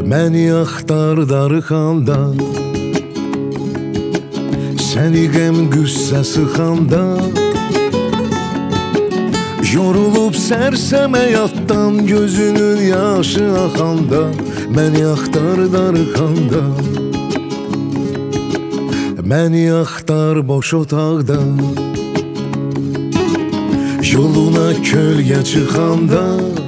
Məni axtar darıxanda, səni qəm qüssə sıxanda, yorulub sərsəm həyatdan gözünün yaşı axanda, məni axtar darıxanda, məni axtar boş otaqda, yoluna kölgə çıxanda,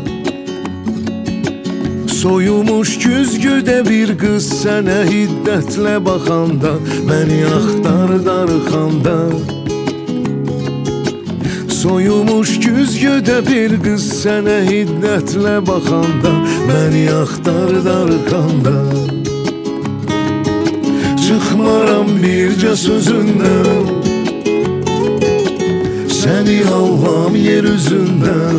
soyumuş güzgüdə bir qız sənə hiddətlə baxanda, məni axtar darıxanda, soyumuş güzgüdə bir qız sənə hiddətlə baxanda, məni axtar darıxanda, çıxmaram bircə sözündən, səni alvam yer üzündən,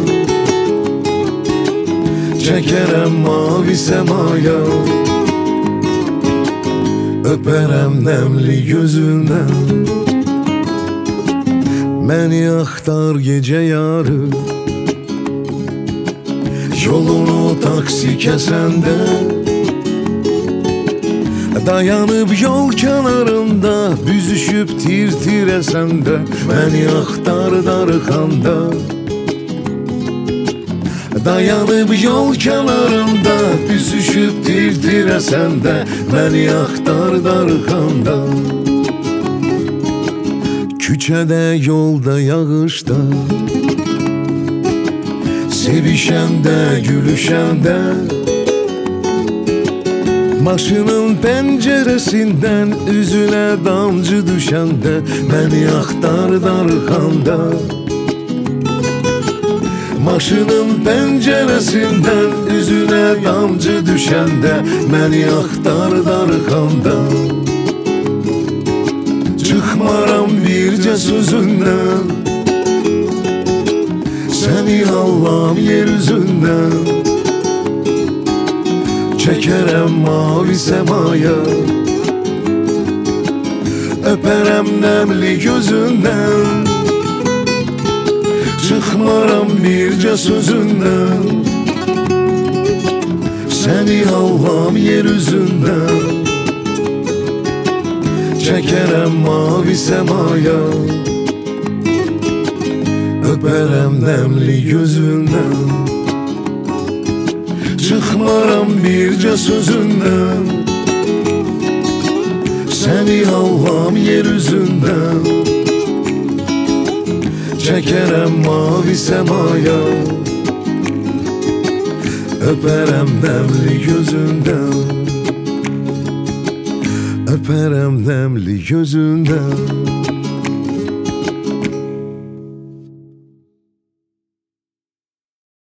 çəkərəm mavi səmaya, öpərəm nəmli gözündən. Məni axtar gecə yarı, yolunu taksi kəsəndə, dayanıb yol kənarında, büzüşüb tir-tir əsəndə, məni axtar darıxanda, dayanıb yol kənarında, büzüşüb tir-tir əsəndə, məni axtar darıxanda, küçədə, yolda, yağışda, sevişəndə, gülüşəndə, maşının pəncərəsindən üzünə damcı düşəndə, məni axtar darıxanda, maşının pəncərəsindən üzünə damcı düşəndə, məni axtar darıxanda, çıxmaram bircə sözündən, səni allam yer üzündən, çəkərəm mavi səmaya, öpərəm nəmli gözündən, çıxmaram bircə sözündən, səni alvam yer üzündən, çəkərəm mavi səmaya, öpərəm nəmli gözündən, çıxmaram bircə sözündən, səni alvam yer üzündən, çəkərəm mavi səmaya, öpərəm nəmli gözündən, öpərəm nəmli gözündən.